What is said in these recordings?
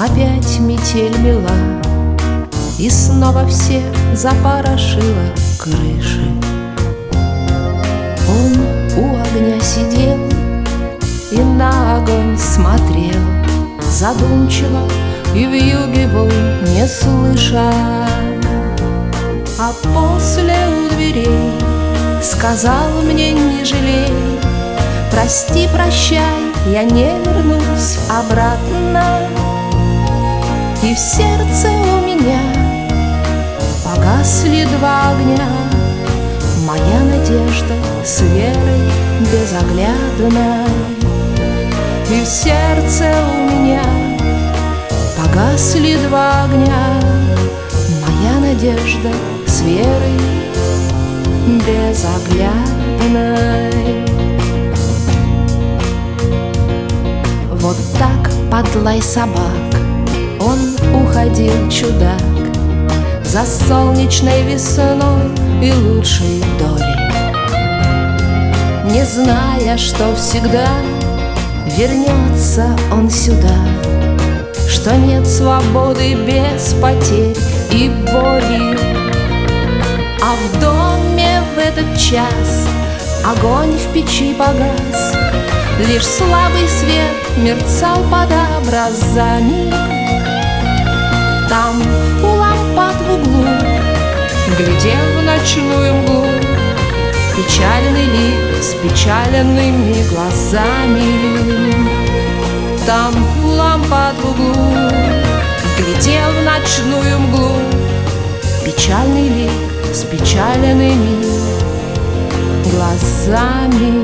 Опять метель мела, и снова все запорошила крыши. Он у огня сидел и на огонь смотрел задумчиво и вьюги волн не слыша. А после у дверей сказал мне: не жалей, прости, прощай, я не вернусь обратно. И в сердце у меня погасли два огня, моя надежда с верой безоглядной. И в сердце у меня погасли два огня, моя надежда с верой безоглядной. Вот так под лай собак он уходил, чудак, за солнечной весной и лучшей долей, не зная, что всегда вернется он сюда, что нет свободы без потерь и боли. А в доме в этот час огонь в печи погас, лишь слабый свет мерцал под образами. Там у лампад в углу глядел в ночную мглу печальный лик с печальными глазами. Там у лампад в углу глядел в ночную мглу печальный лик с печальными глазами.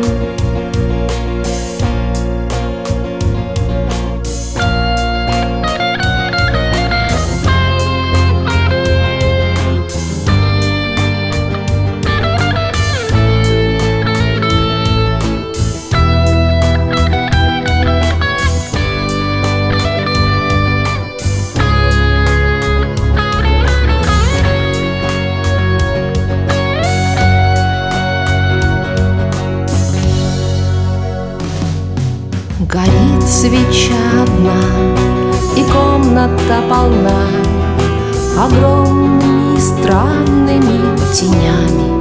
Горит свеча одна, и комната полна огромными странными тенями.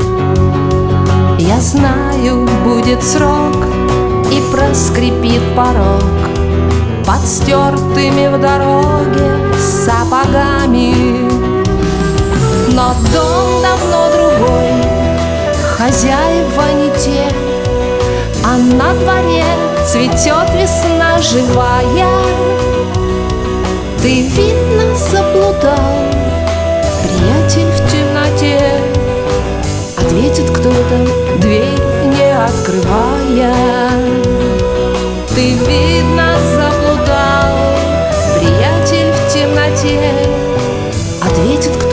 Я знаю, будет срок, и проскрипит порог под стертыми в дороге сапогами. Но дом давно другой, хозяева не те, а на дворе цветет весна живая. Ты, видно, заблудал, приятель, в темноте, ответит кто-то, дверь не открывая. Ты, видно, заблудал, приятель, в темноте, ответит кто-то,